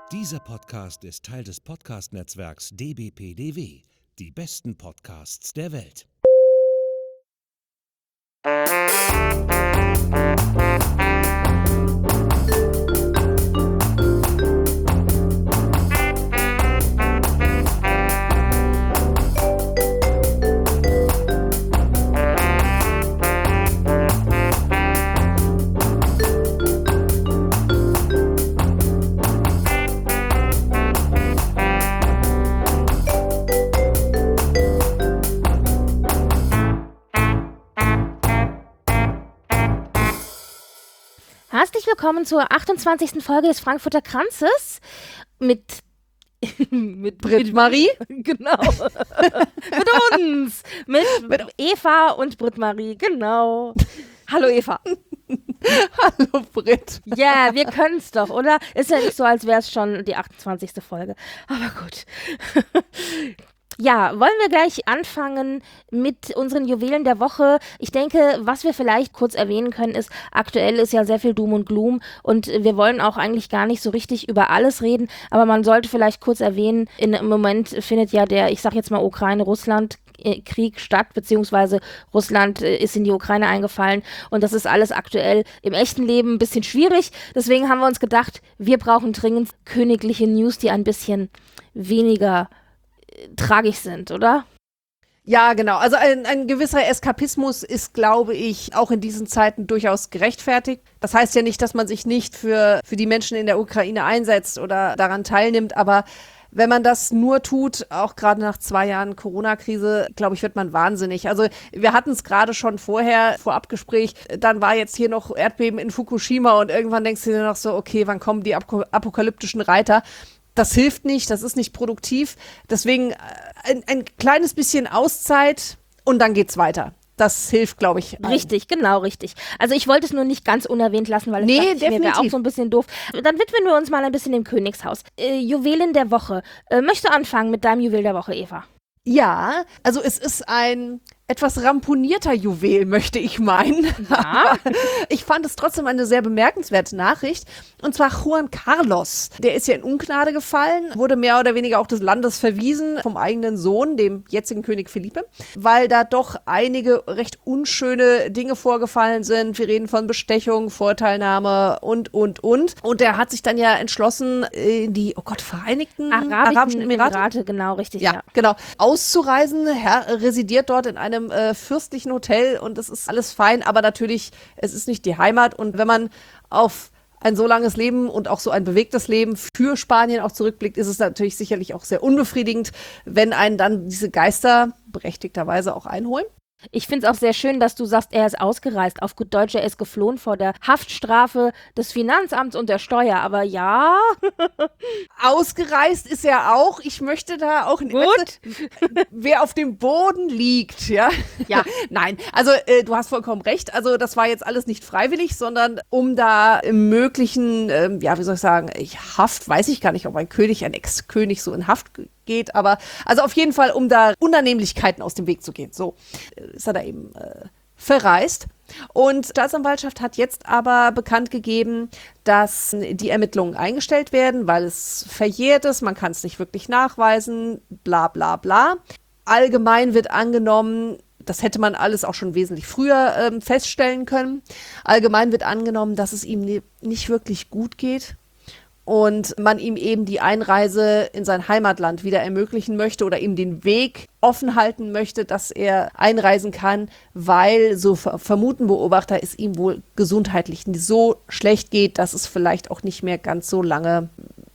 Dieser Podcast ist Teil des Podcast-Netzwerks dbpdw. Die besten Podcasts der Welt. Herzlich willkommen zur 28. Folge des Frankfurter Kranzes mit Britt-Marie? Genau. Mit uns. Mit Eva und Britt-Marie, genau. Hallo Eva. Hallo Britt. Ja, wir können es doch, oder? Ist ja nicht so, als wäre es schon die 28. Folge. Aber gut. Ja, wollen wir gleich anfangen mit unseren Juwelen der Woche. Ich denke, was wir vielleicht kurz erwähnen können, ist, aktuell ist ja sehr viel Doom und Gloom und wir wollen auch eigentlich gar nicht so richtig über alles reden, aber man sollte vielleicht kurz erwähnen, im Moment findet ja der, ich sag jetzt mal Ukraine-Russland-Krieg statt, beziehungsweise Russland ist in die Ukraine eingefallen und das ist alles aktuell im echten Leben ein bisschen schwierig. Deswegen haben wir uns gedacht, wir brauchen dringend königliche News, die ein bisschen weniger tragisch sind, oder? Ja, genau. Also ein gewisser Eskapismus ist, glaube ich, auch in diesen Zeiten durchaus gerechtfertigt. Das heißt ja nicht, dass man sich nicht für die Menschen in der Ukraine einsetzt oder daran teilnimmt, aber wenn man das nur tut, auch gerade nach 2 Jahren Corona-Krise, glaube ich, wird man wahnsinnig. Also wir hatten es gerade schon vorher, vor Abgespräch, dann war jetzt hier noch Erdbeben in Fukushima und irgendwann denkst du dir noch so, okay, wann kommen die apokalyptischen Reiter? Das hilft nicht, das ist nicht produktiv. Deswegen ein kleines bisschen Auszeit und dann geht's weiter. Das hilft, glaube ich. Richtig, genau, richtig. Also ich wollte es nur nicht ganz unerwähnt lassen, weil es mir wäre auch so ein bisschen doof. Dann widmen wir uns mal ein bisschen dem Königshaus. Juwelen der Woche. Möchtest du anfangen mit deinem Juwel der Woche, Eva? Ja, also es ist ein etwas ramponierter Juwel, möchte ich meinen. Ja. Aber ich fand es trotzdem eine sehr bemerkenswerte Nachricht. Und zwar Juan Carlos. Der ist ja in Ungnade gefallen, wurde mehr oder weniger auch des Landes verwiesen vom eigenen Sohn, dem jetzigen König Felipe, weil da doch einige recht unschöne Dinge vorgefallen sind. Wir reden von Bestechung, Vorteilnahme und. Und der hat sich dann ja entschlossen, in die, Vereinigten Arabischen Emirate. Genau, richtig. Ja, genau. Auszureisen. Er residiert dort in einem fürstlichen Hotel und es ist alles fein, aber natürlich, es ist nicht die Heimat und wenn man auf ein so langes Leben und auch so ein bewegtes Leben für Spanien auch zurückblickt, ist es natürlich sicherlich auch sehr unbefriedigend, wenn einen dann diese Geister berechtigterweise auch einholen. Ich finde es auch sehr schön, dass du sagst, er ist ausgereist. Auf gut Deutsch, er ist geflohen vor der Haftstrafe des Finanzamts und der Steuer. Aber ja. Ausgereist ist er auch. Ich möchte da auch nicht. Gut. Wer auf dem Boden liegt, ja. Ja. Nein, also du hast vollkommen recht. Also das war jetzt alles nicht freiwillig, sondern um da im möglichen, Haft, weiß ich gar nicht, ob ein König, ein Ex-König so in Haft geht, aber also auf jeden Fall, um da Unannehmlichkeiten aus dem Weg zu gehen. So ist er da eben verreist. Und die Staatsanwaltschaft hat jetzt aber bekannt gegeben, dass die Ermittlungen eingestellt werden, weil es verjährt ist, man kann es nicht wirklich nachweisen, bla bla bla. Allgemein wird angenommen, das hätte man alles auch schon wesentlich früher feststellen können, allgemein wird angenommen, dass es ihm nicht wirklich gut geht. Und man ihm eben die Einreise in sein Heimatland wieder ermöglichen möchte oder ihm den Weg offen halten möchte, dass er einreisen kann, weil, so vermuten Beobachter, es ihm wohl gesundheitlich so schlecht geht, dass es vielleicht auch nicht mehr ganz so lange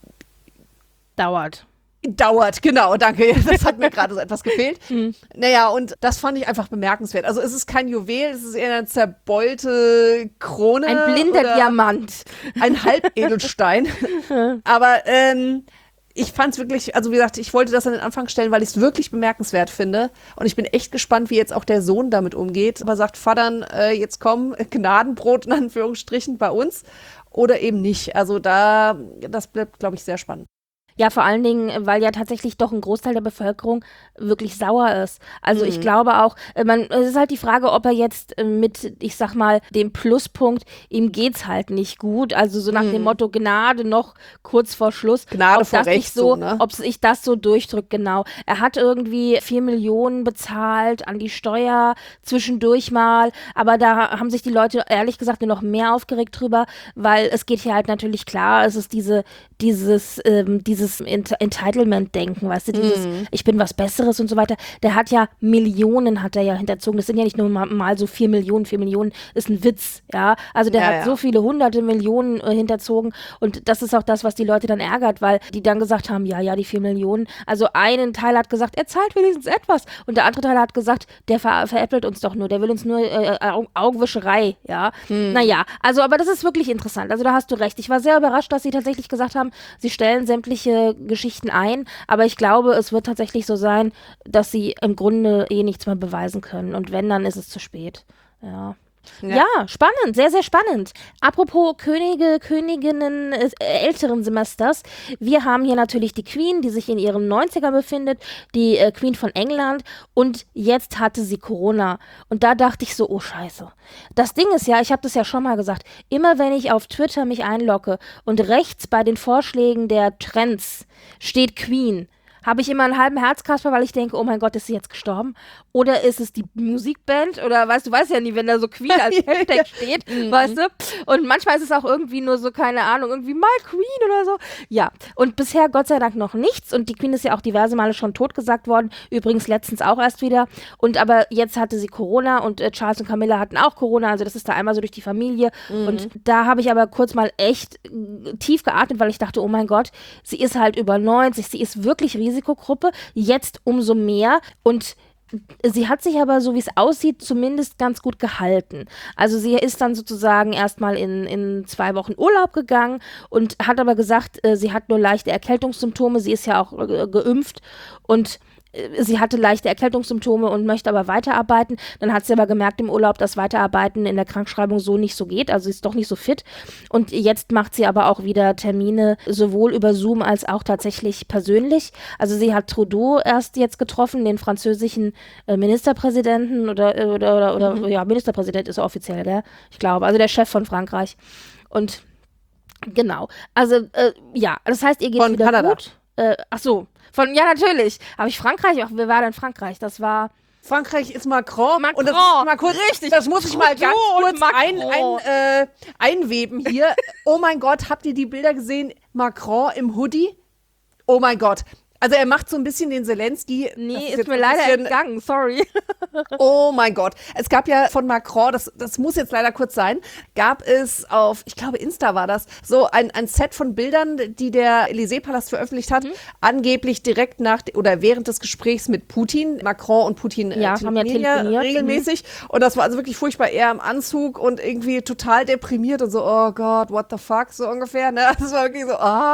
Dauert, genau, danke. Das hat mir gerade so etwas gefehlt. Naja, und das fand ich einfach bemerkenswert. Also es ist kein Juwel, es ist eher eine zerbeulte Krone. ein blinder Diamant. Ein Halbedelstein. Aber ich fand es wirklich, also wie gesagt, ich wollte das an den Anfang stellen, weil ich es wirklich bemerkenswert finde. Und ich bin echt gespannt, wie jetzt auch der Sohn damit umgeht. Aber sagt, Vatern, jetzt komm, Gnadenbrot in Anführungsstrichen bei uns. Oder eben nicht. Also das bleibt, glaube ich, sehr spannend. Ja, vor allen Dingen, weil ja tatsächlich doch ein Großteil der Bevölkerung wirklich sauer ist. Also ich glaube auch, es ist halt die Frage, ob er jetzt mit, ich sag mal, dem Pluspunkt, ihm geht's halt nicht gut, also so nach dem Motto Gnade noch kurz vor Schluss. Gnade ob vor das Recht, nicht so, ne? ob sich das so durchdrückt, genau. Er hat irgendwie 4 Millionen bezahlt an die Steuer zwischendurch mal, aber da haben sich die Leute ehrlich gesagt nur noch mehr aufgeregt drüber, weil es geht hier halt natürlich klar, es ist dieses Entitlement-Denken, weißt du, dieses ich bin was Besseres und so weiter. Der hat ja Millionen, hat er ja hinterzogen. Das sind ja nicht nur mal so 4 Millionen. 4 Millionen ist ein Witz, ja. Also der hat so viele hunderte Millionen hinterzogen und das ist auch das, was die Leute dann ärgert, weil die dann gesagt haben, ja, die 4 Millionen. Also ein Teil hat gesagt, er zahlt wenigstens etwas und der andere Teil hat gesagt, der veräppelt uns doch nur, der will uns nur Augenwischerei, ja. Naja, also aber das ist wirklich interessant. Also da hast du recht. Ich war sehr überrascht, dass sie tatsächlich gesagt haben, sie stellen sämtliche Geschichten ein, aber ich glaube, es wird tatsächlich so sein, dass sie im Grunde nichts mehr beweisen können. Und wenn, dann ist es zu spät. Ja, spannend, sehr, sehr spannend. Apropos Könige, Königinnen älteren Semesters. Wir haben hier natürlich die Queen, die sich in ihren 90ern befindet, die Queen von England und jetzt hatte sie Corona. Und da dachte ich so, oh Scheiße. Das Ding ist ja, ich habe das ja schon mal gesagt, immer wenn ich auf Twitter mich einlogge und rechts bei den Vorschlägen der Trends steht Queen, habe ich immer einen halben Herzkasper, weil ich denke, oh mein Gott, ist sie jetzt gestorben? Oder ist es die Musikband? Oder weißt du, weißt ja nie, wenn da so Queen als Hashtag steht, weißt du? Und manchmal ist es auch irgendwie nur so, keine Ahnung, irgendwie My Queen oder so. Ja, und bisher Gott sei Dank noch nichts. Und die Queen ist ja auch diverse Male schon totgesagt worden. Übrigens letztens auch erst wieder. Und aber jetzt hatte sie Corona und Charles und Camilla hatten auch Corona. Also das ist da einmal so durch die Familie. Und da habe ich aber kurz mal echt tief geatmet, weil ich dachte, oh mein Gott, sie ist halt über 90, sie ist wirklich Risikogruppe, jetzt umso mehr und sie hat sich aber, so wie es aussieht, zumindest ganz gut gehalten. Also sie ist dann sozusagen erstmal in 2 Wochen Urlaub gegangen und hat aber gesagt, sie hat nur leichte Erkältungssymptome, sie ist ja auch geimpft und sie hatte leichte Erkältungssymptome und möchte aber weiterarbeiten. Dann hat sie aber gemerkt im Urlaub, dass Weiterarbeiten in der Krankschreibung so nicht so geht. Also sie ist doch nicht so fit. Und jetzt macht sie aber auch wieder Termine, sowohl über Zoom als auch tatsächlich persönlich. Also sie hat Trudeau erst jetzt getroffen, den französischen Ministerpräsidenten oder Ministerpräsident ist er offiziell, gell? Ich glaube. Also der Chef von Frankreich. Und genau. Also das heißt, ihr geht von wieder Kanada. gut. Ach so. Ja, natürlich. Aber Frankreich, wer war denn Frankreich? Das war Frankreich ist Macron. Macron. Und das muss ich mal kurz, Richtig. das muss ich mal ganz kurz Macron. einweben hier. Oh mein Gott, habt ihr die Bilder gesehen? Macron im Hoodie? Oh mein Gott. Also er macht so ein bisschen den Zelensky. Nee, ist mir leider entgangen, sorry. Oh mein Gott. Es gab ja von Macron, das muss jetzt leider kurz sein, gab es auf, ich glaube Insta war das, so ein Set von Bildern, die der Élysée-Palast veröffentlicht hat, angeblich direkt nach oder während des Gesprächs mit Putin. Macron und Putin haben ja telefoniert regelmäßig. Und das war also wirklich furchtbar, er im Anzug und irgendwie total deprimiert und so, oh Gott, what the fuck, so ungefähr. Ne? Das war wirklich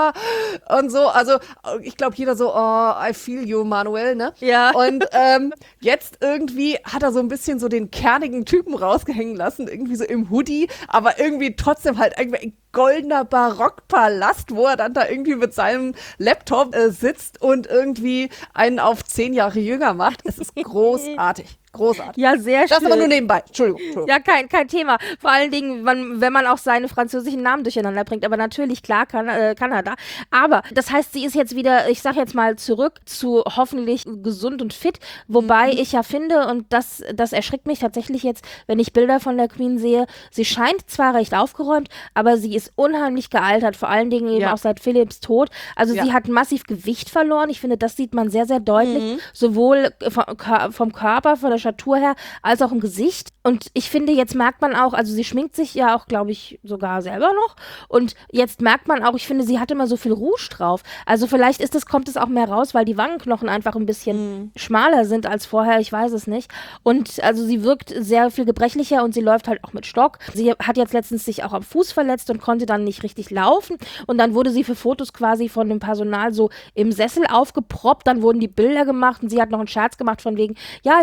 so, und so. Also ich glaube, jeder so, oh, I feel you, Manuel, ne? Ja. Und jetzt irgendwie hat er so ein bisschen so den kernigen Typen rausgehängen lassen, irgendwie so im Hoodie, aber irgendwie trotzdem halt irgendwie ein goldener Barockpalast, wo er dann da irgendwie mit seinem Laptop sitzt und irgendwie einen auf 10 Jahre jünger macht. Es ist großartig. Großartig. Ja, sehr schön. Das aber nur nebenbei. Entschuldigung. Ja, kein Thema. Vor allen Dingen, wenn man auch seine französischen Namen durcheinander bringt. Aber natürlich, klar, Kanada. Aber das heißt, sie ist jetzt wieder, ich sag jetzt mal, zurück zu hoffentlich gesund und fit. Wobei ich ja finde, und das erschreckt mich tatsächlich jetzt, wenn ich Bilder von der Queen sehe, sie scheint zwar recht aufgeräumt, aber sie ist unheimlich gealtert. Vor allen Dingen eben auch seit Philipps Tod. Also sie hat massiv Gewicht verloren. Ich finde, das sieht man sehr, sehr deutlich. Sowohl vom Körper, von der Statur her, als auch im Gesicht. Und ich finde, jetzt merkt man auch, also sie schminkt sich ja auch, glaube ich, sogar selber noch. Und jetzt merkt man auch, ich finde, sie hat immer so viel Rouge drauf. Also vielleicht kommt es auch mehr raus, weil die Wangenknochen einfach ein bisschen schmaler sind als vorher, ich weiß es nicht. Und also sie wirkt sehr viel gebrechlicher und sie läuft halt auch mit Stock. Sie hat jetzt letztens sich auch am Fuß verletzt und konnte dann nicht richtig laufen. Und dann wurde sie für Fotos quasi von dem Personal so im Sessel aufgeproppt. Dann wurden die Bilder gemacht und sie hat noch einen Scherz gemacht von wegen, ja, ich kann mich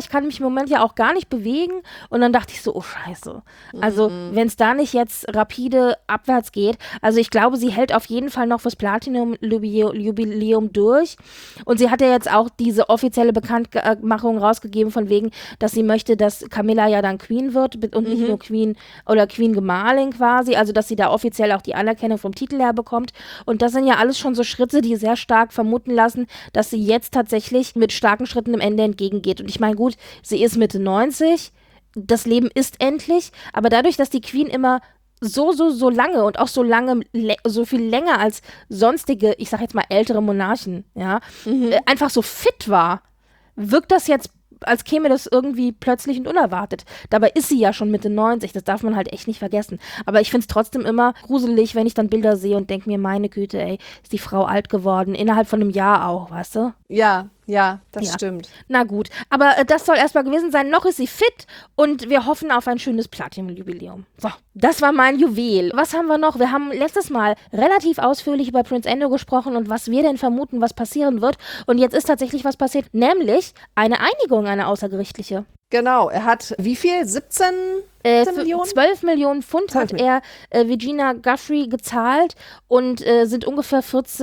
Moment ja auch gar nicht bewegen. Und dann dachte ich so, oh Scheiße. Also wenn es da nicht jetzt rapide abwärts geht, also ich glaube, sie hält auf jeden Fall noch fürs Platinum-Jubiläum durch. Und sie hat ja jetzt auch diese offizielle Bekanntmachung rausgegeben von wegen, dass sie möchte, dass Camilla ja dann Queen wird und nicht nur Queen oder Queen-Gemahlin quasi, also dass sie da offiziell auch die Anerkennung vom Titel her bekommt. Und das sind ja alles schon so Schritte, die sehr stark vermuten lassen, dass sie jetzt tatsächlich mit starken Schritten dem Ende entgegengeht. Und ich meine, gut, sie ist Mitte 90, das Leben ist endlich, aber dadurch, dass die Queen immer so lange und auch so lange, so viel länger als sonstige, ich sag jetzt mal ältere Monarchen, ja, einfach so fit war, wirkt das jetzt, als käme das irgendwie plötzlich und unerwartet. Dabei ist sie ja schon Mitte 90, das darf man halt echt nicht vergessen. Aber ich find's trotzdem immer gruselig, wenn ich dann Bilder sehe und denke mir, meine Güte, ey, ist die Frau alt geworden, innerhalb von einem Jahr auch, weißt du? Ja, das stimmt. Na gut, aber das soll erstmal gewesen sein. Noch ist sie fit und wir hoffen auf ein schönes Platinum-Jubiläum. So, das war mein Juwel. Was haben wir noch? Wir haben letztes Mal relativ ausführlich über Prince Andrew gesprochen und was wir denn vermuten, was passieren wird. Und jetzt ist tatsächlich was passiert, nämlich eine Einigung, eine außergerichtliche. Genau, er hat wie viel? 17 Millionen? 12 Millionen Pfund hat er Virginia Giuffre gezahlt und sind ungefähr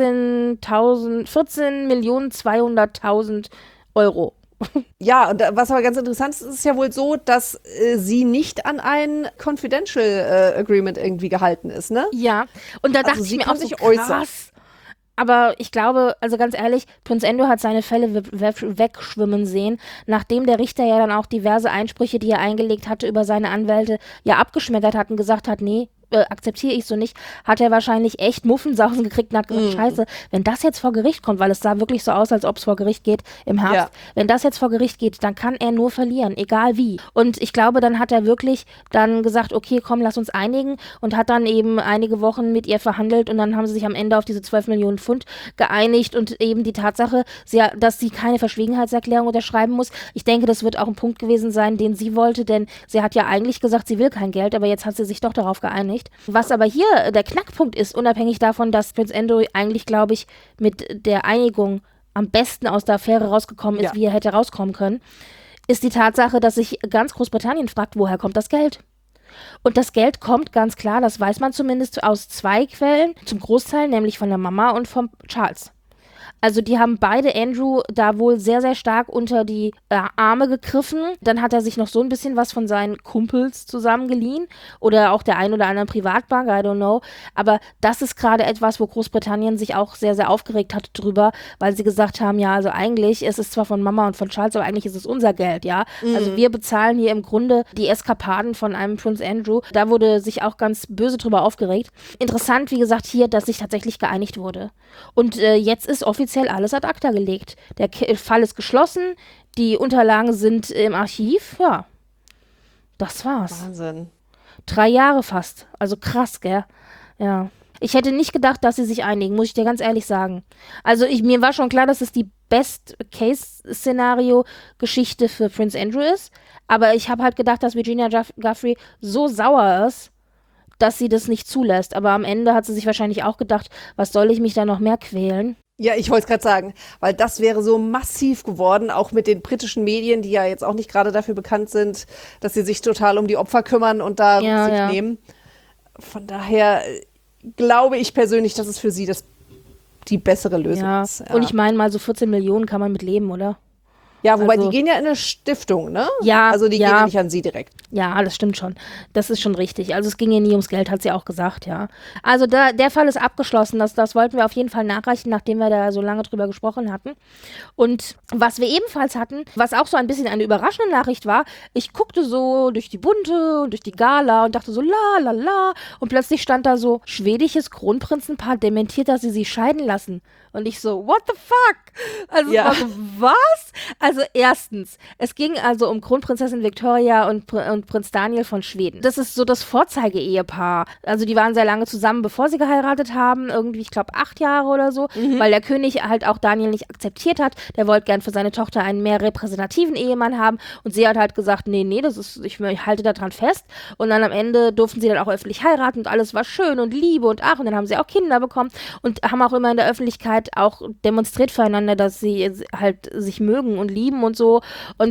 14.200.000 Euro. Ja, und was aber ganz interessant ist, ist es ja wohl so, dass sie nicht an ein Confidential Agreement irgendwie gehalten ist, ne? Ja, und da Also dachte ich sie mir kann auch so sich äußern. krass. Aber ich glaube, also ganz ehrlich, Prince Andrew hat seine Fälle wegschwimmen sehen, nachdem der Richter ja dann auch diverse Einsprüche, die er eingelegt hatte, über seine Anwälte ja abgeschmettert hat und gesagt hat, nee, akzeptiere ich so nicht, hat er wahrscheinlich echt Muffensausen gekriegt und hat gesagt, scheiße, wenn das jetzt vor Gericht kommt, weil es sah wirklich so aus, als ob es vor Gericht geht im Herbst, Ja. wenn das jetzt vor Gericht geht, dann kann er nur verlieren, egal wie. Und ich glaube, dann hat er wirklich dann gesagt, okay, komm, lass uns einigen und hat dann eben einige Wochen mit ihr verhandelt und dann haben sie sich am Ende auf diese 12 Millionen Pfund geeinigt und eben die Tatsache, dass sie keine Verschwiegenheitserklärung unterschreiben muss. Ich denke, das wird auch ein Punkt gewesen sein, den sie wollte, denn sie hat ja eigentlich gesagt, sie will kein Geld, aber jetzt hat sie sich doch darauf geeinigt. Was aber hier der Knackpunkt ist, unabhängig davon, dass Prince Andrew eigentlich, glaube ich, mit der Einigung am besten aus der Affäre rausgekommen ist, wie er hätte rauskommen können, ist die Tatsache, dass sich ganz Großbritannien fragt, woher kommt das Geld? Und das Geld kommt ganz klar, das weiß man zumindest aus zwei Quellen, zum Großteil, nämlich von der Mama und vom Charles. Also die haben beide Andrew da wohl sehr, sehr stark unter die Arme gegriffen. Dann hat er sich noch so ein bisschen was von seinen Kumpels zusammengeliehen oder auch der ein oder anderen Privatbank, I don't know. Aber das ist gerade etwas, wo Großbritannien sich auch sehr, sehr aufgeregt hat drüber, weil sie gesagt haben, ja, also eigentlich ist es zwar von Mama und von Charles, aber eigentlich ist es unser Geld, ja. Also wir bezahlen hier im Grunde die Eskapaden von einem Prince Andrew. Da wurde sich auch ganz böse drüber aufgeregt. Interessant, wie gesagt, hier, dass sich tatsächlich geeinigt wurde. Und jetzt ist offiziell alles ad acta gelegt. Der Fall ist geschlossen, die Unterlagen sind im Archiv, ja. Das war's. Wahnsinn. 3 Jahre fast. Also krass, gell? Ja. Ich hätte nicht gedacht, dass sie sich einigen, muss ich dir ganz ehrlich sagen. Also mir war schon klar, dass es die Best-Case-Szenario-Geschichte für Prince Andrew ist, aber ich habe halt gedacht, dass Virginia Giuffre so sauer ist, dass sie das nicht zulässt. Aber am Ende hat sie sich wahrscheinlich auch gedacht, was soll ich mich da noch mehr quälen? Ja, ich wollte es gerade sagen, weil das wäre so massiv geworden, auch mit den britischen Medien, die ja jetzt auch nicht gerade dafür bekannt sind, dass sie sich total um die Opfer kümmern und da Rücksicht nehmen. Von daher glaube ich persönlich, dass es für sie die bessere Lösung ist. Ja. Und ich meine mal, so 14 Millionen kann man mit leben, oder? Ja, wobei also, die gehen ja in eine Stiftung, ne? Ja. Also die gehen ja nicht an sie direkt. Ja, das stimmt schon. Das ist schon richtig. Also es ging ihr nie ums Geld, hat sie auch gesagt, ja. Also der Fall ist abgeschlossen. Das wollten wir auf jeden Fall nachreichen, nachdem wir da so lange drüber gesprochen hatten. Und was wir ebenfalls hatten, was auch so ein bisschen eine überraschende Nachricht war, ich guckte so durch die Bunte und durch die Gala und dachte so la la la und plötzlich stand da so, schwedisches Kronprinzenpaar dementiert, dass sie sich scheiden lassen. Und ich so, what the fuck? Also es war so, was? Also erstens, es ging also um Kronprinzessin Victoria und Prinz Daniel von Schweden. Das ist so das Vorzeige-Ehepaar. Also die waren sehr lange zusammen, bevor sie geheiratet haben. Irgendwie, ich glaube, 8 Jahre oder so. Weil der König halt auch Daniel nicht akzeptiert hat. Der wollte gern für seine Tochter einen mehr repräsentativen Ehemann haben. Und sie hat halt gesagt, nee, ich halte daran fest. Und dann am Ende durften sie dann auch öffentlich heiraten und alles war schön und Liebe und ach. Und dann haben sie auch Kinder bekommen und haben auch immer in der Öffentlichkeit auch demonstriert füreinander, dass sie halt sich mögen und lieben und so. Und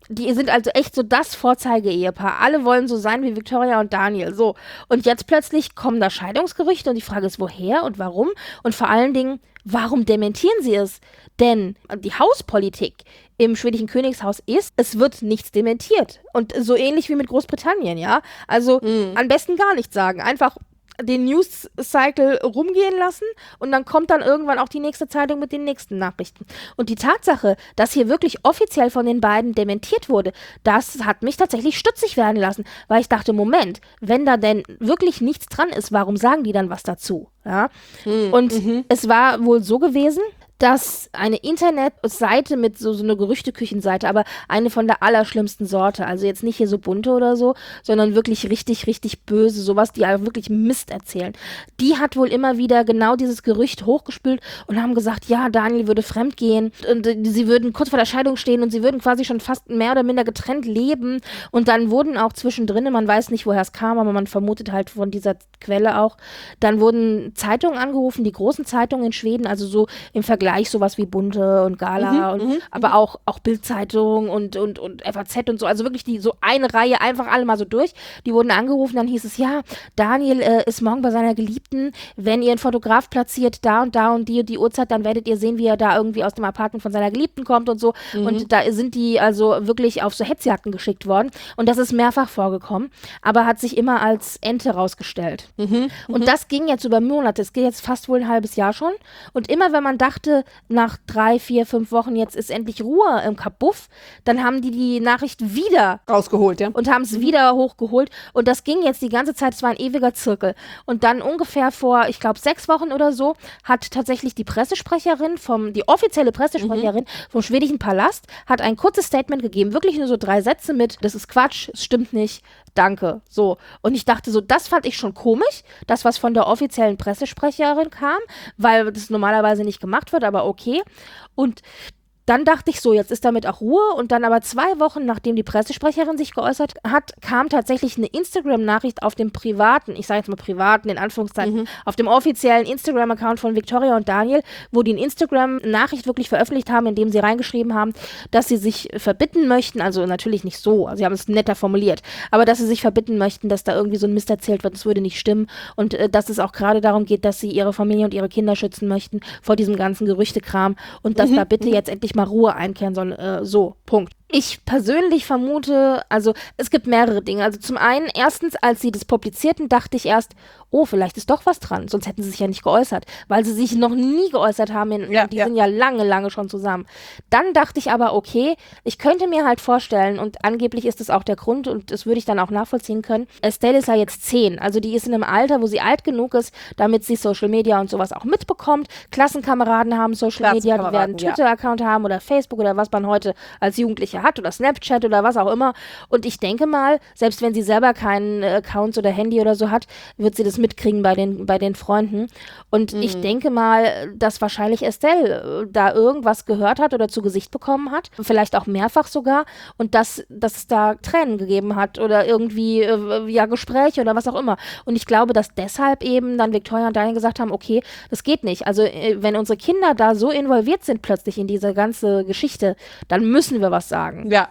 Die sind also echt so das Vorzeige-Ehepaar. Alle wollen so sein wie Victoria und Daniel. So. Und jetzt plötzlich kommen da Scheidungsgerüchte und die Frage ist, woher und warum? Und vor allen Dingen, warum dementieren sie es? Denn die Hauspolitik im schwedischen Königshaus ist, es wird nichts dementiert. Und so ähnlich wie mit Großbritannien, ja? Also am besten gar nichts sagen. Einfach den News-Cycle rumgehen lassen und dann kommt dann irgendwann auch die nächste Zeitung mit den nächsten Nachrichten. Und die Tatsache, dass hier wirklich offiziell von den beiden dementiert wurde, das hat mich tatsächlich stutzig werden lassen, weil ich dachte, Moment, wenn da denn wirklich nichts dran ist, warum sagen die dann was dazu? Ja? Und es war wohl so gewesen, dass eine Internetseite mit so eine Gerüchteküchenseite, aber eine von der allerschlimmsten Sorte, also jetzt nicht hier so bunte oder so, sondern wirklich richtig, richtig böse, sowas, die halt wirklich Mist erzählen. Die hat wohl immer wieder genau dieses Gerücht hochgespült und haben gesagt, ja, Daniel würde fremdgehen und sie würden kurz vor der Scheidung stehen und sie würden quasi schon fast mehr oder minder getrennt leben und dann wurden auch zwischendrin, man weiß nicht, woher es kam, aber man vermutet halt von dieser Quelle auch, dann wurden Zeitungen angerufen, die großen Zeitungen in Schweden, also so im Vergleich sowas wie Bunte und Gala aber auch Bild-Zeitung und FAZ und so, also wirklich die so eine Reihe einfach alle mal so durch. Die wurden angerufen, dann hieß es, ja, Daniel ist morgen bei seiner Geliebten, wenn ihr einen Fotograf platziert, da und die Uhrzeit, dann werdet ihr sehen, wie er da irgendwie aus dem Apartment von seiner Geliebten kommt und so. Und da sind die also wirklich auf so Hetzjagden geschickt worden und das ist mehrfach vorgekommen, aber hat sich immer als Ente rausgestellt. Und das ging jetzt über Monate, es geht jetzt fast wohl ein halbes Jahr schon und immer wenn man dachte, nach 3, 4, 5 Wochen, jetzt ist endlich Ruhe im Kabuff, dann haben die Nachricht wieder rausgeholt, ja. Und haben es wieder hochgeholt und das ging jetzt die ganze Zeit, es war ein ewiger Zirkel. Und dann ungefähr vor, ich glaube 6 Wochen oder so, hat tatsächlich die Pressesprecherin, die offizielle Pressesprecherin vom schwedischen Palast, hat ein kurzes Statement gegeben, wirklich nur so 3 Sätze mit, das ist Quatsch, es stimmt nicht, danke, so. Und ich dachte so, das fand ich schon komisch, das, was von der offiziellen Pressesprecherin kam, weil das normalerweise nicht gemacht wird, aber okay. Und dann dachte ich so, jetzt ist damit auch Ruhe und dann aber 2 Wochen, nachdem die Pressesprecherin sich geäußert hat, kam tatsächlich eine Instagram-Nachricht auf dem privaten, ich sage jetzt mal privaten, in Anführungszeichen, auf dem offiziellen Instagram-Account von Victoria und Daniel, wo die eine Instagram-Nachricht wirklich veröffentlicht haben, indem sie reingeschrieben haben, dass sie sich verbitten möchten, also natürlich nicht so, also sie haben es netter formuliert, aber dass sie sich verbitten möchten, dass da irgendwie so ein Mist erzählt wird, das würde nicht stimmen und dass es auch gerade darum geht, dass sie ihre Familie und ihre Kinder schützen möchten vor diesem ganzen Gerüchtekram und dass da bitte jetzt endlich mal Ruhe einkehren soll. So, Punkt. Ich persönlich vermute, also es gibt mehrere Dinge. Also zum einen, erstens, als sie das publizierten, dachte ich erst, oh, vielleicht ist doch was dran, sonst hätten sie sich ja nicht geäußert, weil sie sich noch nie geäußert haben, die sind ja lange, lange schon zusammen. Dann dachte ich aber, okay, ich könnte mir halt vorstellen, und angeblich ist das auch der Grund, und das würde ich dann auch nachvollziehen können, Estelle ist ja jetzt 10, also die ist in einem Alter, wo sie alt genug ist, damit sie Social Media und sowas auch mitbekommt. Klassenkameraden haben Social Media, die werden einen Twitter-Account haben oder Facebook oder was man heute als Jugendliche hat oder Snapchat oder was auch immer. Und ich denke mal, selbst wenn sie selber keinen Account oder Handy oder so hat, wird sie das mitkriegen bei den Freunden. Und ich denke mal, dass wahrscheinlich Estelle da irgendwas gehört hat oder zu Gesicht bekommen hat, vielleicht auch mehrfach sogar, und dass es da Tränen gegeben hat oder irgendwie Gespräche oder was auch immer. Und ich glaube, dass deshalb eben dann Victoria und Daniel gesagt haben, okay, das geht nicht. Also wenn unsere Kinder da so involviert sind plötzlich in diese ganze Geschichte, dann müssen wir was sagen. Ja.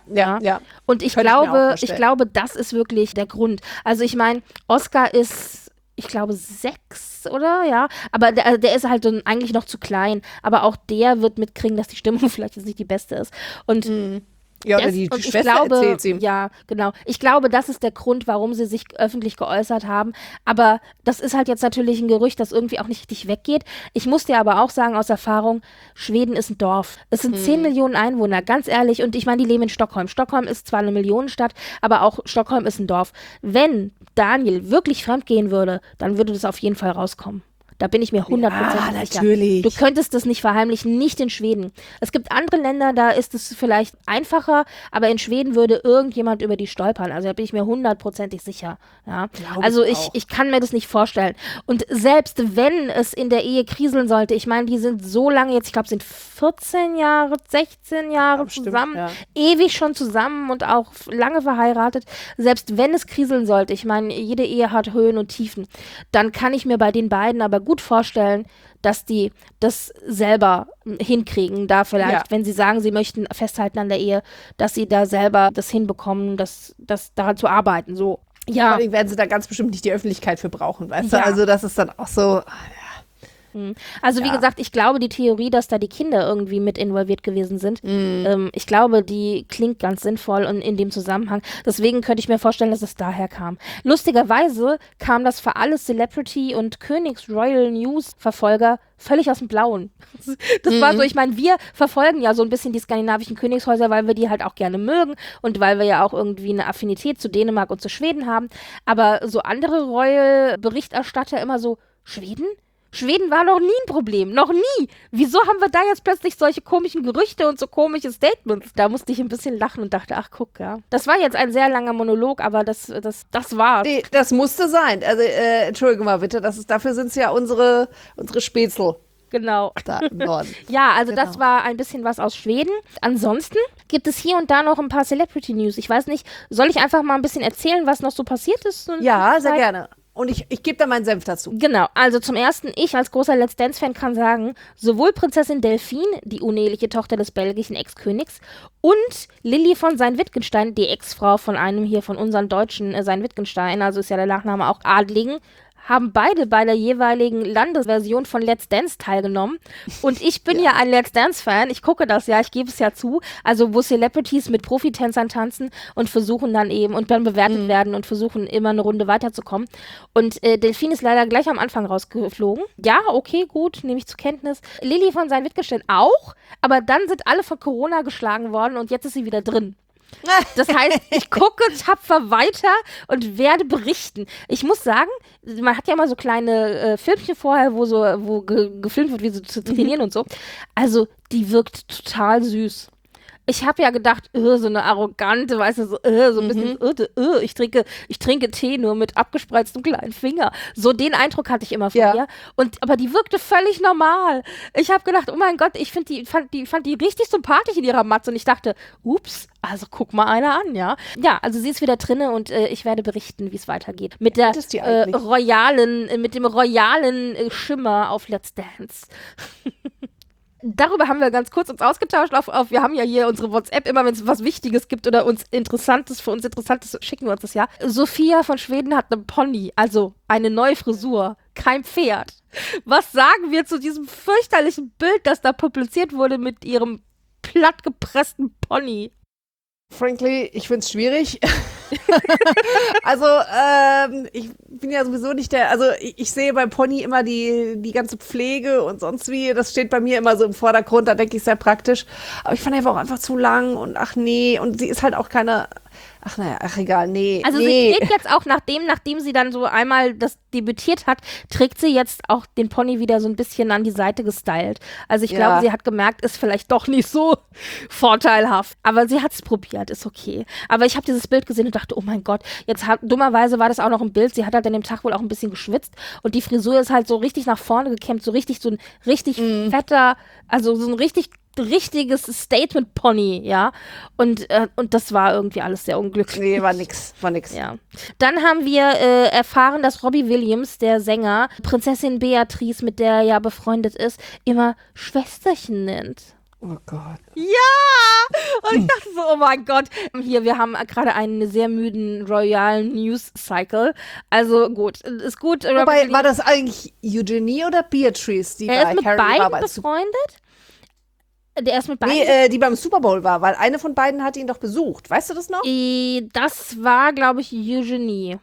Und ich glaube, das ist wirklich der Grund. Also ich meine, Oscar ist, ich glaube, 6, oder? Ja, aber der ist halt eigentlich noch zu klein. Aber auch der wird mitkriegen, dass die Stimmung vielleicht jetzt nicht die beste ist. Und ja, oder die Schwester erzählt sie ihm. Ja, genau. Ich glaube, das ist der Grund, warum sie sich öffentlich geäußert haben. Aber das ist halt jetzt natürlich ein Gerücht, das irgendwie auch nicht richtig weggeht. Ich muss dir aber auch sagen, aus Erfahrung, Schweden ist ein Dorf. Es sind 10 Millionen Einwohner, ganz ehrlich. Und ich meine, die leben in Stockholm. Stockholm ist zwar eine Millionenstadt, aber auch Stockholm ist ein Dorf. Wenn Daniel wirklich fremdgehen würde, dann würde das auf jeden Fall rauskommen. Da bin ich mir 100% sicher. Natürlich. Du könntest das nicht verheimlichen, nicht in Schweden. Es gibt andere Länder, da ist es vielleicht einfacher, aber in Schweden würde irgendjemand über die stolpern. Also da bin ich mir 100% sicher. Ja? Also ich kann mir das nicht vorstellen. Und selbst wenn es in der Ehe kriseln sollte, ich meine, die sind so lange jetzt, ich glaube, sind 14 Jahre, 16 Jahre zusammen, ewig schon zusammen und auch lange verheiratet. Selbst wenn es kriseln sollte, ich meine, jede Ehe hat Höhen und Tiefen, dann kann ich mir bei den beiden aber gut gut vorstellen, dass die das selber hinkriegen, da vielleicht, wenn sie sagen, sie möchten festhalten an der Ehe, dass sie da selber das hinbekommen, das daran zu arbeiten, so. Ja. Vor allem werden sie da ganz bestimmt nicht die Öffentlichkeit für brauchen, weißt du? Also das ist dann auch so... Also wie gesagt, ich glaube, die Theorie, dass da die Kinder irgendwie mit involviert gewesen sind, ich glaube, die klingt ganz sinnvoll und in dem Zusammenhang. Deswegen könnte ich mir vorstellen, dass es daher kam. Lustigerweise kam das für alle Celebrity- und Königs-Royal-News-Verfolger völlig aus dem Blauen. Das war so, ich meine, wir verfolgen ja so ein bisschen die skandinavischen Königshäuser, weil wir die halt auch gerne mögen und weil wir ja auch irgendwie eine Affinität zu Dänemark und zu Schweden haben. Aber so andere Royal-Berichterstatter immer so, Schweden? Schweden war noch nie ein Problem, noch nie. Wieso haben wir da jetzt plötzlich solche komischen Gerüchte und so komische Statements? Da musste ich ein bisschen lachen und dachte, ach guck, ja. Das war jetzt ein sehr langer Monolog, aber das war's. Nee, das musste sein. Also, entschuldige mal bitte, dafür sind es ja unsere Spätzle. Genau. Da im Norden. Ja, also das war ein bisschen was aus Schweden. Ansonsten gibt es hier und da noch ein paar Celebrity-News. Ich weiß nicht, soll ich einfach mal ein bisschen erzählen, was noch so passiert ist? Ja, sehr gerne. Und ich gebe da meinen Senf dazu. Genau, also zum Ersten, ich als großer Let's Dance-Fan kann sagen, sowohl Prinzessin Delphine, die uneheliche Tochter des belgischen Ex-Königs, und Lilly von Sein-Wittgenstein, die Ex-Frau von einem hier von unseren Deutschen Sein-Wittgenstein, also ist ja der Nachname auch Adligen, haben beide bei der jeweiligen Landesversion von Let's Dance teilgenommen. Und ich bin ja ein Let's Dance-Fan. Ich gucke das ja, ich gebe es ja zu. Also wo Celebrities mit Profitänzern tanzen und versuchen dann eben und dann bewertet werden und versuchen immer eine Runde weiterzukommen. Und Delphine ist leider gleich am Anfang rausgeflogen. Ja, okay, gut, nehme ich zur Kenntnis. Lilly von Sein-Wittgenstein auch, aber dann sind alle von Corona geschlagen worden und jetzt ist sie wieder drin. Das heißt, ich gucke tapfer weiter und werde berichten. Ich muss sagen, man hat ja immer so kleine Filmchen vorher, wo gefilmt wird, wie sie zu trainieren und so. Also, die wirkt total süß. Ich habe ja gedacht, so eine arrogante, weißt du, so ein bisschen, ich trinke Tee nur mit abgespreiztem kleinen Finger. So den Eindruck hatte ich immer von ihr. Aber die wirkte völlig normal. Ich habe gedacht, oh mein Gott, fand die richtig sympathisch in ihrer Matze und ich dachte, ups, also guck mal einer an, ja. Ja, also sie ist wieder drinne und ich werde berichten, wie es weitergeht. Mit der mit dem royalen Schimmer auf Let's Dance. Darüber haben wir ganz kurz uns ausgetauscht. Wir haben ja hier unsere WhatsApp, immer wenn es was Wichtiges gibt oder für uns Interessantes, schicken wir uns das ja. Sophia von Schweden hat eine Pony, also eine neue Frisur, kein Pferd. Was sagen wir zu diesem fürchterlichen Bild, das da publiziert wurde mit ihrem plattgepressten Pony? Frankly, ich find's schwierig. Also, ich bin ja sowieso nicht ich sehe beim Pony immer die ganze Pflege und sonst wie, das steht bei mir immer so im Vordergrund, da denke ich sehr praktisch. Aber ich fand einfach auch einfach zu lang und ach nee, und sie ist halt auch keine, egal, nee. Also sie trägt jetzt auch, nachdem sie dann so einmal das debütiert hat, trägt sie jetzt auch den Pony wieder so ein bisschen an die Seite gestylt. Also ich glaube, sie hat gemerkt, ist vielleicht doch nicht so vorteilhaft. Aber sie hat es probiert, ist okay. Aber ich habe dieses Bild gesehen und dachte, oh mein Gott, dummerweise war das auch noch ein Bild. Sie hat halt an dem Tag wohl auch ein bisschen geschwitzt und die Frisur ist halt so richtig nach vorne gekämmt, so ein richtig fetter, also so ein richtiges Statement-Pony, ja. Und das war irgendwie alles sehr unglücklich. Nee, war nix. Ja. Dann haben wir erfahren, dass Robbie Williams, der Sänger, Prinzessin Beatrice, mit der er ja befreundet ist, immer Schwesterchen nennt. Oh Gott. Ja! Und ich dachte so, oh mein Gott. Hier, wir haben gerade einen sehr müden Royal News Cycle. Also gut, ist gut. Wobei, war das eigentlich Eugenie oder Beatrice, die er bei ist mit Harry beiden war? befreundet? Der ist mit beiden? Nee, die beim Super Bowl war, weil eine von beiden hat ihn doch besucht. Weißt du das noch? Das war, glaube ich, Eugenie.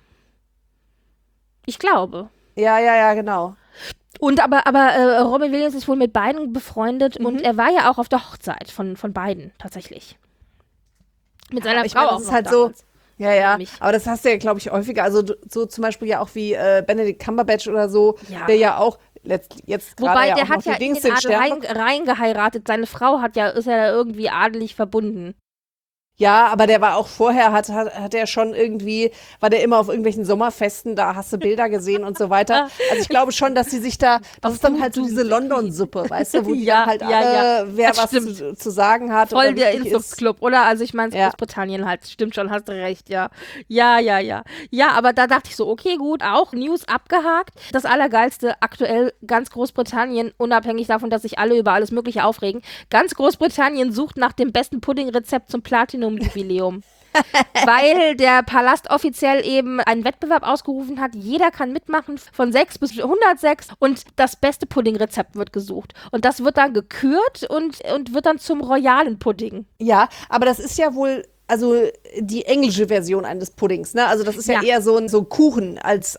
Ich glaube. Ja, genau. Und aber Robin Williams ist wohl mit beiden befreundet und er war ja auch auf der Hochzeit von beiden, tatsächlich. Mit seiner Frau auch. Das ist halt damals. so. Ja. Aber das hast du ja, glaube ich, häufiger. Also so zum Beispiel ja auch wie Benedict Cumberbatch oder so, der ja auch jetzt gerade Wobei, ja der auch hat noch ja die Dings in den den Adel reingeheiratet. Seine Frau ist ja irgendwie adelig verbunden. Ja, aber der war auch vorher, hat er schon irgendwie, war der immer auf irgendwelchen Sommerfesten, da hast du Bilder gesehen und so weiter. Also ich glaube schon, dass sie sich da, das ist dann halt so diese London-Suppe, weißt du, wo die dann halt alle, wer was zu sagen hat. Voll der Inzuchtsclub, oder? Also ich meine, Großbritannien halt, stimmt schon, hast du recht, ja. Ja, aber da dachte ich so, okay, gut, auch News abgehakt. Das Allergeilste aktuell, ganz Großbritannien, unabhängig davon, dass sich alle über alles Mögliche aufregen, ganz Großbritannien sucht nach dem besten Puddingrezept zum Platinum-Jubiläum. Weil der Palast offiziell eben einen Wettbewerb ausgerufen hat. Jeder kann mitmachen, von 6 bis 106 und das beste Puddingrezept wird gesucht. Und das wird dann gekürt und wird dann zum royalen Pudding. Ja, aber das ist ja wohl also die englische Version eines Puddings, ne? Also das ist ja eher so ein Kuchen als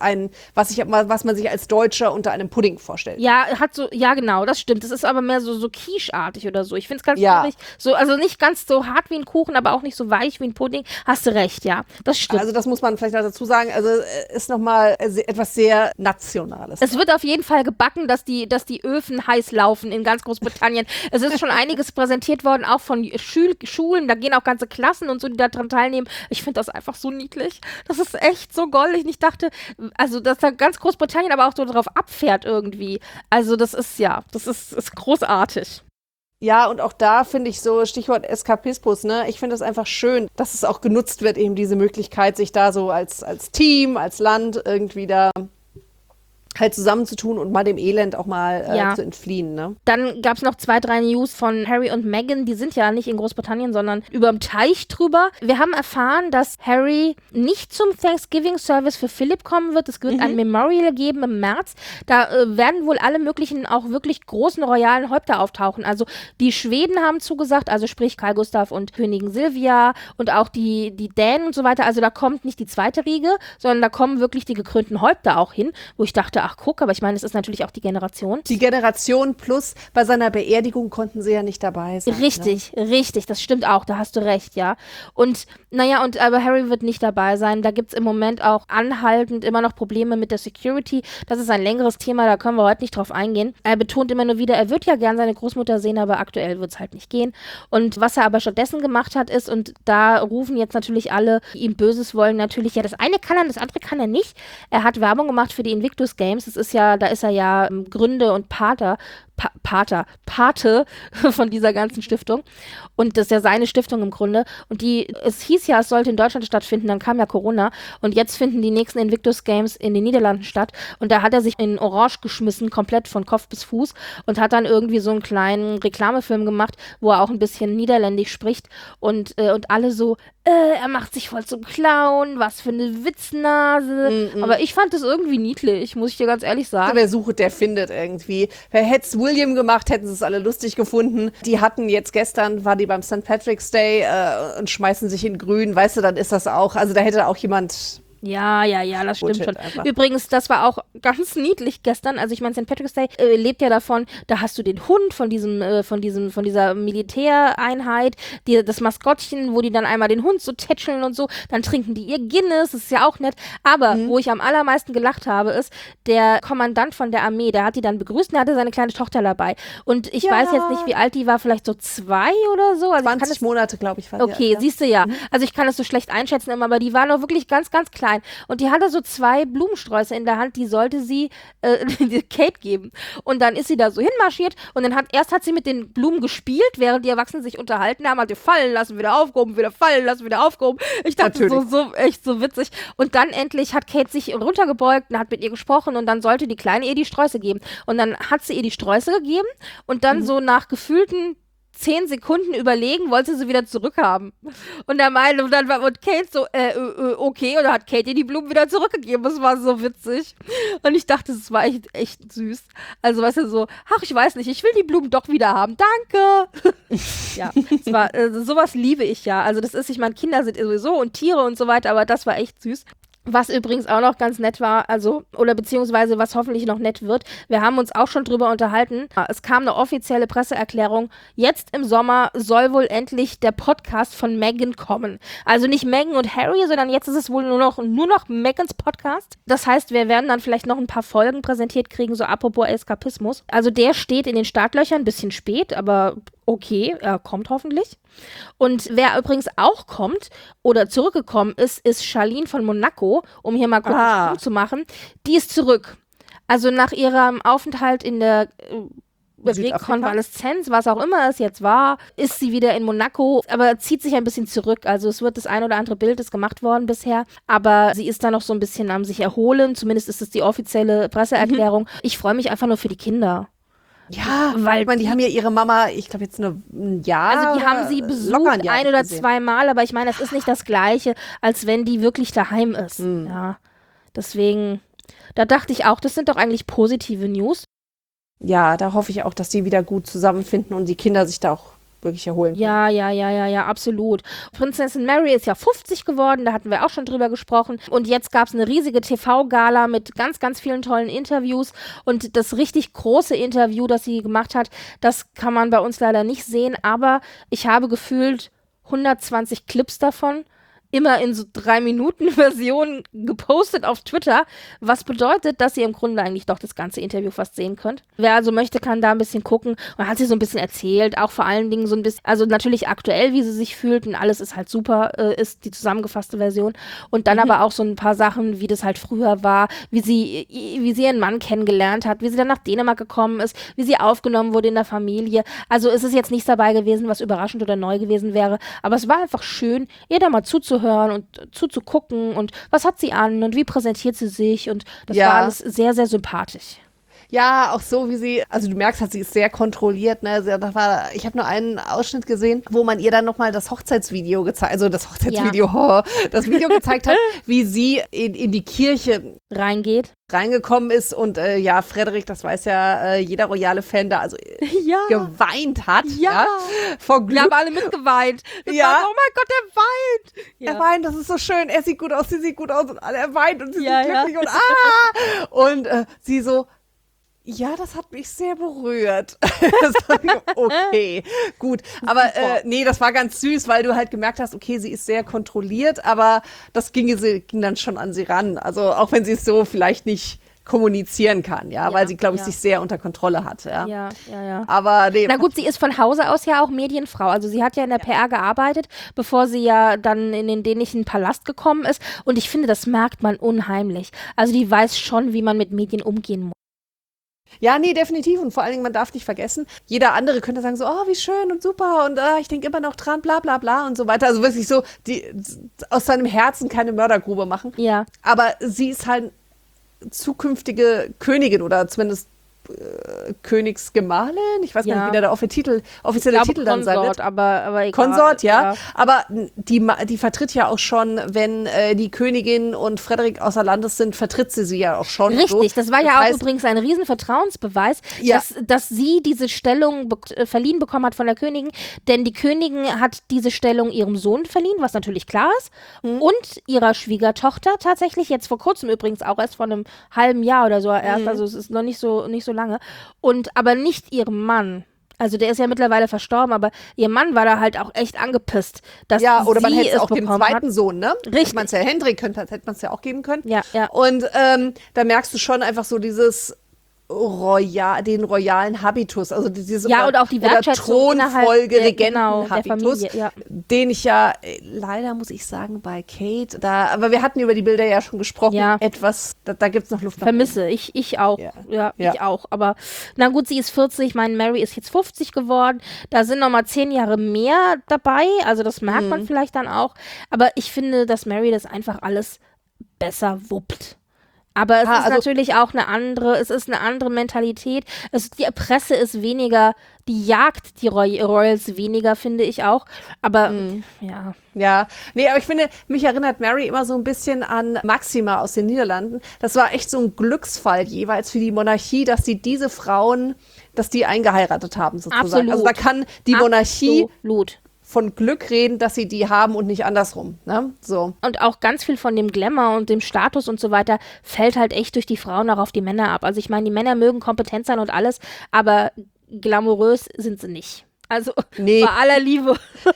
was man sich als Deutscher unter einem Pudding vorstellt. Ja, genau, das stimmt. Das ist aber mehr so quiche-artig oder so. Ich finde es ganz schwierig. So, also nicht ganz so hart wie ein Kuchen, aber auch nicht so weich wie ein Pudding. Hast du recht, ja. Das stimmt. Also das muss man vielleicht noch dazu sagen. Also ist nochmal etwas sehr Nationales. Es wird auf jeden Fall gebacken, dass die Öfen heiß laufen in ganz Großbritannien. Es ist schon einiges präsentiert worden, auch von Schulen. Da gehen auch ganze Klassen und so, die daran teilnehmen. Ich finde das einfach so niedlich. Das ist echt so goldig. Ich dachte, also, dass da ganz Großbritannien aber auch so drauf abfährt irgendwie. Also, das ist großartig. Ja, und auch da finde ich so, Stichwort Eskapismus, ne? Ich finde es einfach schön, dass es auch genutzt wird, eben diese Möglichkeit, sich da so als Team, als Land irgendwie da halt zusammenzutun und mal dem Elend auch mal zu entfliehen, ne? Dann gab es noch 2, 3 News von Harry und Meghan, die sind ja nicht in Großbritannien, sondern überm Teich drüber. Wir haben erfahren, dass Harry nicht zum Thanksgiving-Service für Philipp kommen wird. Es wird ein Memorial geben im März. Da werden wohl alle möglichen, auch wirklich großen royalen Häupter auftauchen. Also die Schweden haben zugesagt, also sprich Karl Gustav und Königin Silvia und auch die Dänen und so weiter. Also da kommt nicht die zweite Riege, sondern da kommen wirklich die gekrönten Häupter auch hin, wo ich dachte, ach guck, aber ich meine, es ist natürlich auch die Generation. Die Generation plus bei seiner Beerdigung konnten sie ja nicht dabei sein. Richtig, das stimmt auch, da hast du recht, ja. Und aber Harry wird nicht dabei sein. Da gibt es im Moment auch anhaltend immer noch Probleme mit der Security. Das ist ein längeres Thema, da können wir heute nicht drauf eingehen. Er betont immer nur wieder, er wird ja gern seine Großmutter sehen, aber aktuell wird es halt nicht gehen. Und was er aber stattdessen gemacht hat, ist, und da rufen jetzt natürlich alle, die ihm Böses wollen, natürlich, ja, das eine kann er, das andere kann er nicht. Er hat Werbung gemacht für die Invictus Games. Da ist er ja Gründer und Pate von dieser ganzen Stiftung. Und das ist ja seine Stiftung im Grunde. Und es hieß ja, es sollte in Deutschland stattfinden, dann kam ja Corona. Und jetzt finden die nächsten Invictus Games in den Niederlanden statt. Und da hat er sich in Orange geschmissen, komplett von Kopf bis Fuß. Und hat dann irgendwie so einen kleinen Reklamefilm gemacht, wo er auch ein bisschen niederländisch spricht. Und alle so, er macht sich voll zum Clown, was für eine Witznase. Aber ich fand das irgendwie niedlich, muss ich dir ganz ehrlich sagen. Wer sucht, der findet irgendwie. Wer hätte es William gemacht, hätten sie es alle lustig gefunden. Die hatten jetzt gestern, war die beim St. Patrick's Day und schmeißen sich in grün, weißt du, dann ist das auch, also da hätte auch jemand... Ja, das stimmt Bullshit schon. einfach. Übrigens, das war auch ganz niedlich gestern. Also ich meine, St. Patrick's Day lebt ja davon, da hast du den Hund von dieser Militäreinheit, das Maskottchen, wo die dann einmal den Hund so tätscheln und so, dann trinken die ihr Guinness, das ist ja auch nett. Aber wo ich am allermeisten gelacht habe, ist, der Kommandant von der Armee, der hat die dann begrüßt und der hatte seine kleine Tochter dabei. Und ich weiß jetzt nicht, wie alt die war, vielleicht so 2 oder so. Also 20 Monate, glaube ich. Okay, siehst du ja. Also ich kann das so schlecht einschätzen immer, aber die war noch wirklich ganz, ganz klein. Und die hatte so 2 Blumensträuße in der Hand, die sollte sie Kate geben. Und dann ist sie da so hinmarschiert und dann hat sie mit den Blumen gespielt, während die Erwachsenen sich unterhalten haben, hat die fallen lassen, wieder aufgehoben, wieder fallen lassen, wieder aufgehoben. Ich dachte, so echt so witzig. Und dann endlich hat Kate sich runtergebeugt und hat mit ihr gesprochen und dann sollte die Kleine ihr die Sträuße geben. Und dann hat sie ihr die Sträuße gegeben und dann so nach gefühlten 10 Sekunden überlegen, wollte sie wieder zurückhaben. Und dann Kate so, okay, und dann hat Kate ihr die Blumen wieder zurückgegeben. Das war so witzig. Und ich dachte, das war echt süß. Also, weißt du, so, ach, ich weiß nicht, ich will die Blumen doch wieder haben. Danke! Ja, sowas liebe ich ja. Also, das ist, ich meine, Kinder sind sowieso und Tiere und so weiter, aber das war echt süß. Was übrigens auch noch ganz nett war, beziehungsweise was hoffentlich noch nett wird, wir haben uns auch schon drüber unterhalten, es kam eine offizielle Presseerklärung, jetzt im Sommer soll wohl endlich der Podcast von Meghan kommen. Also nicht Meghan und Harry, sondern jetzt ist es wohl nur noch Meghans Podcast. Das heißt, wir werden dann vielleicht noch ein paar Folgen präsentiert kriegen, so apropos Eskapismus. Also der steht in den Startlöchern, ein bisschen spät, aber okay, er kommt hoffentlich. Und wer übrigens auch kommt oder zurückgekommen ist Charlene von Monaco, um hier mal kurz einen Punkt zu machen. Die ist zurück. Also nach ihrem Aufenthalt in der Rekonvaleszenz, was auch immer es jetzt war, ist sie wieder in Monaco, aber zieht sich ein bisschen zurück. Also es wird das ein oder andere Bild ist gemacht worden bisher, aber sie ist da noch so ein bisschen am sich erholen. Zumindest ist es die offizielle Presseerklärung. Ich freue mich einfach nur für die Kinder. Ja, weil die haben ja ihre Mama, ich glaube jetzt nur ein Jahr. Also die haben sie besucht ein oder zweimal, aber ich meine, das ist nicht das Gleiche, als wenn die wirklich daheim ist. Ja, deswegen, da dachte ich auch, das sind doch eigentlich positive News. Ja, da hoffe ich auch, dass die wieder gut zusammenfinden und die Kinder sich da auch wirklich erholen können. Ja, absolut. Prinzessin Mary ist ja 50 geworden, da hatten wir auch schon drüber gesprochen. Und jetzt gab es eine riesige TV-Gala mit ganz, ganz vielen tollen Interviews. Und das richtig große Interview, das sie gemacht hat, das kann man bei uns leider nicht sehen. Aber ich habe gefühlt 120 Clips davon. Immer in so 3-Minuten-Versionen gepostet auf Twitter, was bedeutet, dass ihr im Grunde eigentlich doch das ganze Interview fast sehen könnt. Wer also möchte, kann da ein bisschen gucken. Und hat sie so ein bisschen erzählt, auch vor allen Dingen so ein bisschen, also natürlich aktuell, wie sie sich fühlt und alles ist halt super, ist die zusammengefasste Version. Und dann aber auch so ein paar Sachen, wie das halt früher war, wie sie ihren Mann kennengelernt hat, wie sie dann nach Dänemark gekommen ist, wie sie aufgenommen wurde in der Familie. Also es ist jetzt nichts dabei gewesen, was überraschend oder neu gewesen wäre, aber es war einfach schön, ihr da mal zuzuhören und zuzugucken und was hat sie an und wie präsentiert sie sich und das war alles sehr, sehr sympathisch. Ja, auch so wie sie, also du merkst halt, sie ist sehr kontrolliert, ne? Ich habe nur einen Ausschnitt gesehen, wo man ihr dann nochmal das Hochzeitsvideo gezeigt, also das Video gezeigt hat, wie sie in die Kirche reingekommen ist und Frederik, das weiß ja jeder royale Fan da, also geweint hat. Ja. Vor Glück. Wir haben alle mitgeweint. Oh mein Gott, er weint. Ja. Er weint, das ist so schön. Er sieht gut aus, sie sieht gut aus und er weint und sie sind glücklich und und sie so, ja, das hat mich sehr berührt. Okay, gut. Aber das war ganz süß, weil du halt gemerkt hast, okay, sie ist sehr kontrolliert, aber das ging dann schon an sie ran. Also auch wenn sie es so vielleicht nicht kommunizieren kann, weil sie, glaube ich, sich sehr unter Kontrolle hat. Ja. Aber na gut, sie ist von Hause aus ja auch Medienfrau. Also sie hat ja in der PR gearbeitet, bevor sie ja dann in den dänischen Palast gekommen ist. Und ich finde, das merkt man unheimlich. Also die weiß schon, wie man mit Medien umgehen muss. Ja, nee, definitiv. Und vor allen Dingen, man darf nicht vergessen, jeder andere könnte sagen so, oh, wie schön und super und ich denke immer noch dran, bla bla bla und so weiter. Also wirklich so, aus seinem Herzen keine Mördergrube machen. Ja. Aber sie ist halt zukünftige Königin oder zumindest Königsgemahlin. Ich weiß gar nicht, wie der offizielle Titel dann sein wird. Aber egal. Konsort, ja. Aber die vertritt ja auch schon, wenn die Königin und Frederik außer Landes sind, vertritt sie ja auch schon. Richtig, das war ja auch übrigens ein riesen Vertrauensbeweis, dass sie diese Stellung verliehen bekommen hat von der Königin, denn die Königin hat diese Stellung ihrem Sohn verliehen, was natürlich klar ist, und ihrer Schwiegertochter tatsächlich, jetzt vor kurzem übrigens auch erst vor einem halben Jahr oder so erst, also es ist noch nicht so lange, und aber nicht ihrem Mann. Also der ist ja mittlerweile verstorben, aber ihr Mann war da halt auch echt angepisst, dass oder man sie hätte es auch dem zweiten hat. Sohn, ne? Richtig. Hätte man es ja Hendrik hätte man es ja auch geben können. Ja. Und da merkst du schon einfach so dieses den royalen Habitus, also diese und auch die Wertschätzung Thronfolge, Regentenhabitus, der Familie, den ich ja leider, muss ich sagen, bei Kate, aber wir hatten über die Bilder ja schon gesprochen, etwas, da gibt es noch Luft nach oben. Vermisse, ich auch. Ja, ich auch. Aber na gut, sie ist 40, meine Mary ist jetzt 50 geworden, da sind nochmal 10 Jahre mehr dabei, also das merkt man vielleicht dann auch, aber ich finde, dass Mary das einfach alles besser wuppt. Aber es ist natürlich auch eine andere Mentalität. Die Presse ist weniger, die jagt die Royals weniger, finde ich auch. Aber Ja, nee, aber ich finde, mich erinnert Mary immer so ein bisschen an Maxima aus den Niederlanden. Das war echt so ein Glücksfall jeweils für die Monarchie, dass sie diese Frauen, dass die eingeheiratet haben sozusagen. Absolut. Also da kann die Monarchie Absolut. Von Glück reden, dass sie die haben und nicht andersrum. Ne? So. Und auch ganz viel von dem Glamour und dem Status und so weiter fällt halt echt durch die Frauen auch auf die Männer ab. Also ich meine, die Männer mögen kompetent sein und alles, aber glamourös sind sie nicht. Also bei aller Liebe.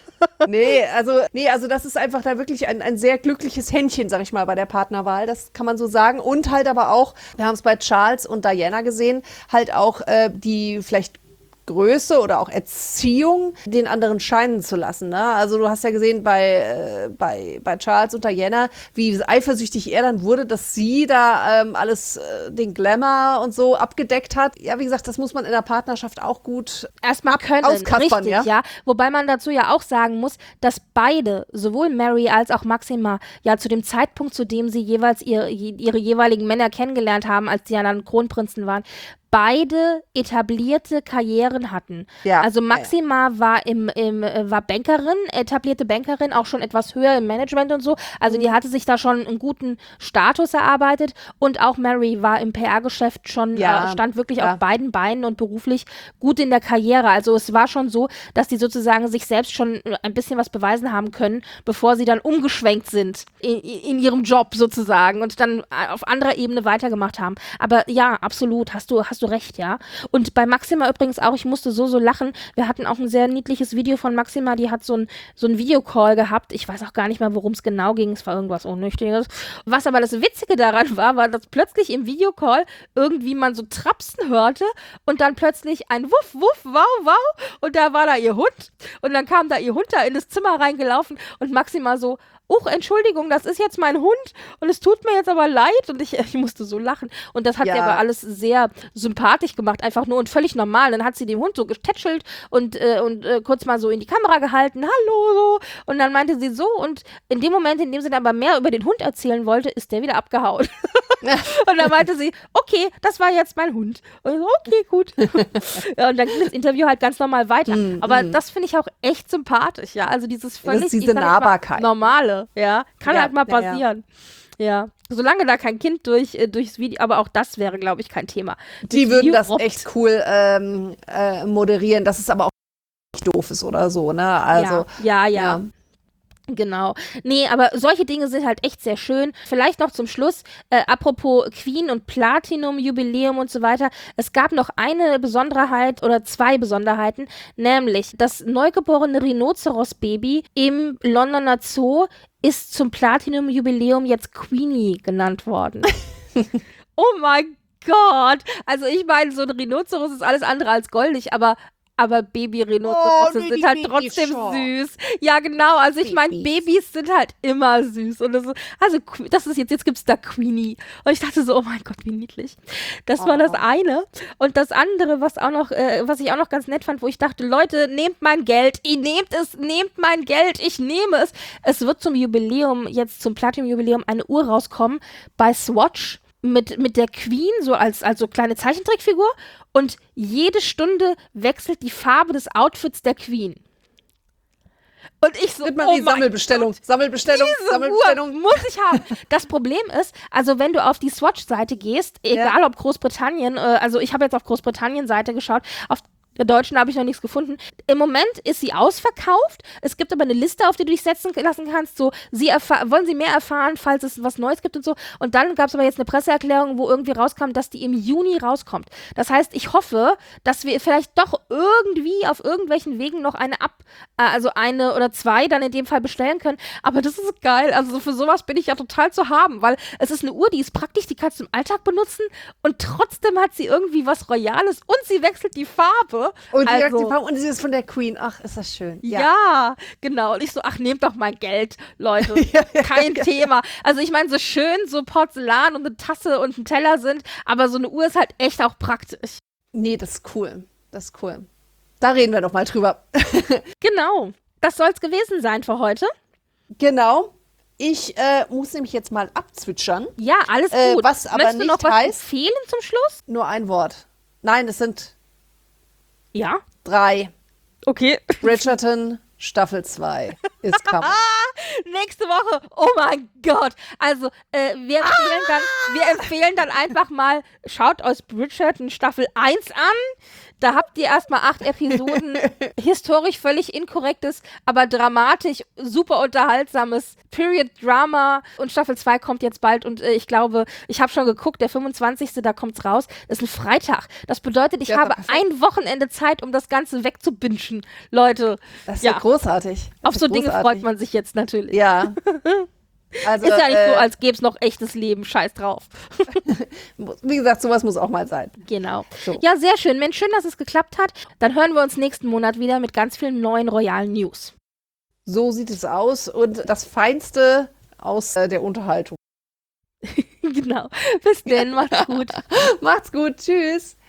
Also das ist einfach da wirklich ein sehr glückliches Händchen, sag ich mal, bei der Partnerwahl. Das kann man so sagen. Und halt aber auch, wir haben es bei Charles und Diana gesehen, halt auch die vielleicht Größe oder auch Erziehung den anderen scheinen zu lassen. Ne? Also du hast ja gesehen bei Charles und Diana, wie eifersüchtig er dann wurde, dass sie da alles, den Glamour und so abgedeckt hat. Ja, wie gesagt, das muss man in der Partnerschaft auch gut erstmal können, auskaspern, richtig, ja. Wobei man dazu ja auch sagen muss, dass beide, sowohl Mary als auch Maxima, ja zu dem Zeitpunkt, zu dem sie jeweils ihre jeweiligen Männer kennengelernt haben, als sie ja dann Kronprinzen waren, beide etablierte Karrieren hatten. Ja, also Maxima war Bankerin, etablierte Bankerin, auch schon etwas höher im Management und so. Also die hatte sich da schon einen guten Status erarbeitet. Und auch Mary war im PR-Geschäft schon, stand wirklich auf beiden Beinen und beruflich gut in der Karriere. Also es war schon so, dass die sozusagen sich selbst schon ein bisschen was beweisen haben können, bevor sie dann umgeschwenkt sind in ihrem Job sozusagen und dann auf anderer Ebene weitergemacht haben. Aber ja, absolut, hast du recht, ja. Und bei Maxima übrigens auch, ich musste so lachen. Wir hatten auch ein sehr niedliches Video von Maxima, die hat so ein Videocall gehabt. Ich weiß auch gar nicht mehr, worum es genau ging. Es war irgendwas Unnötiges. Was aber das Witzige daran war, dass plötzlich im Videocall irgendwie man so Trapsen hörte und dann plötzlich ein Wuff, Wuff, Wow, Wow und da war da ihr Hund und dann kam da ihr Hund da in das Zimmer reingelaufen und Maxima so, Entschuldigung, das ist jetzt mein Hund und es tut mir jetzt aber leid und ich musste so lachen und das hat sie aber alles sehr sympathisch gemacht, einfach nur und völlig normal. Dann hat sie dem Hund so getätschelt und kurz mal so in die Kamera gehalten, hallo, so und dann meinte sie so und in dem Moment, in dem sie dann aber mehr über den Hund erzählen wollte, ist der wieder abgehauen. Und dann meinte sie, okay, das war jetzt mein Hund. Und ich so, okay, gut. Ja, und dann ging das Interview halt ganz normal weiter. Aber das finde ich auch echt sympathisch, ja. Also dieses völlig diese Nahbarkeit. Normale, ja. Kann halt mal passieren. Ja. Solange da kein Kind durchs Video, aber auch das wäre, glaube ich, kein Thema. Die würden das echt cool moderieren, dass es aber auch nicht doof ist oder so, ne? Also, ja. Genau. Nee, aber solche Dinge sind halt echt sehr schön. Vielleicht noch zum Schluss, apropos Queen und Platinum, Jubiläum und so weiter. Es gab noch eine Besonderheit oder zwei Besonderheiten, nämlich das neugeborene Rhinoceros-Baby im Londoner Zoo ist zum Platinum-Jubiläum jetzt Queenie genannt worden. Oh mein Gott! Also ich meine, so ein Rhinoceros ist alles andere als goldig, aber Baby-Rhinozerosse sind halt trotzdem süß. Ja, genau. Also ich meine, Babys sind halt immer süß. Und das ist jetzt gibt's da Queenie. Und ich dachte so, oh mein Gott, wie niedlich. Das war das eine. Und das andere, was ich auch noch ganz nett fand, wo ich dachte, Leute, nehmt mein Geld. Ihr nehmt mein Geld. Ich nehme es. Es wird zum Jubiläum, jetzt zum Platinum-Jubiläum, eine Uhr rauskommen bei Swatch. Mit der Queen, so als so kleine Zeichentrickfigur und jede Stunde wechselt die Farbe des Outfits der Queen. Und ich so, Sammelbestellung. Uhr muss ich haben. Das Problem ist, also wenn du auf die Swatch-Seite gehst, egal ob Großbritannien, also ich habe jetzt auf Großbritannien-Seite geschaut, auf der deutschen habe ich noch nichts gefunden. Im Moment ist sie ausverkauft. Es gibt aber eine Liste, auf die du dich setzen lassen kannst. So, wollen Sie mehr erfahren, falls es was Neues gibt und so. Und dann gab es aber jetzt eine Presseerklärung, wo irgendwie rauskam, dass die im Juni rauskommt. Das heißt, ich hoffe, dass wir vielleicht doch irgendwie auf irgendwelchen Wegen noch also eine oder zwei dann in dem Fall bestellen können. Aber das ist geil. Also für sowas bin ich ja total zu haben, weil es ist eine Uhr, die ist praktisch, die kannst du im Alltag benutzen und trotzdem hat sie irgendwie was Royales und sie wechselt die Farbe. Und und sie ist von der Queen. Ach, ist das schön. Ja, genau. Und ich so, ach, nehmt doch mein Geld, Leute. Kein Thema. Also ich meine, so schön so Porzellan und eine Tasse und ein Teller sind, aber so eine Uhr ist halt echt auch praktisch. Nee, das ist cool. Da reden wir doch mal drüber. Genau. Das soll's gewesen sein für heute. Genau. Ich muss nämlich jetzt mal abzwitschern. Ja, alles gut. Was aber Möchtest nicht du noch was heißt, empfehlen zum Schluss? nur ein Wort. Nein, es sind Ja. 3. Okay. Bridgerton Staffel 2 ist coming. Nächste Woche. Oh mein Gott. Also, wir empfehlen dann einfach mal, schaut euch Bridgerton Staffel 1 an. Da habt ihr erstmal 8 Episoden historisch völlig inkorrektes, aber dramatisch, super unterhaltsames Period-Drama. Und Staffel 2 kommt jetzt bald und ich glaube, ich habe schon geguckt, der 25. da kommt's raus. Das ist ein Freitag. Das bedeutet, ich habe ein Wochenende Zeit, um das Ganze wegzubingen. Leute. Das ist ja großartig. Auf so Dinge freut man sich jetzt natürlich. Ja. Also, Ist ja nicht so, als gäbe es noch echtes Leben. Scheiß drauf. wie gesagt, sowas muss auch mal sein. Genau. So. Ja, sehr schön. Mensch, schön, dass es geklappt hat. Dann hören wir uns nächsten Monat wieder mit ganz vielen neuen royalen News. So sieht es aus und das Feinste aus der Unterhaltung. Genau. Bis denn. Macht's gut. Macht's gut. Tschüss.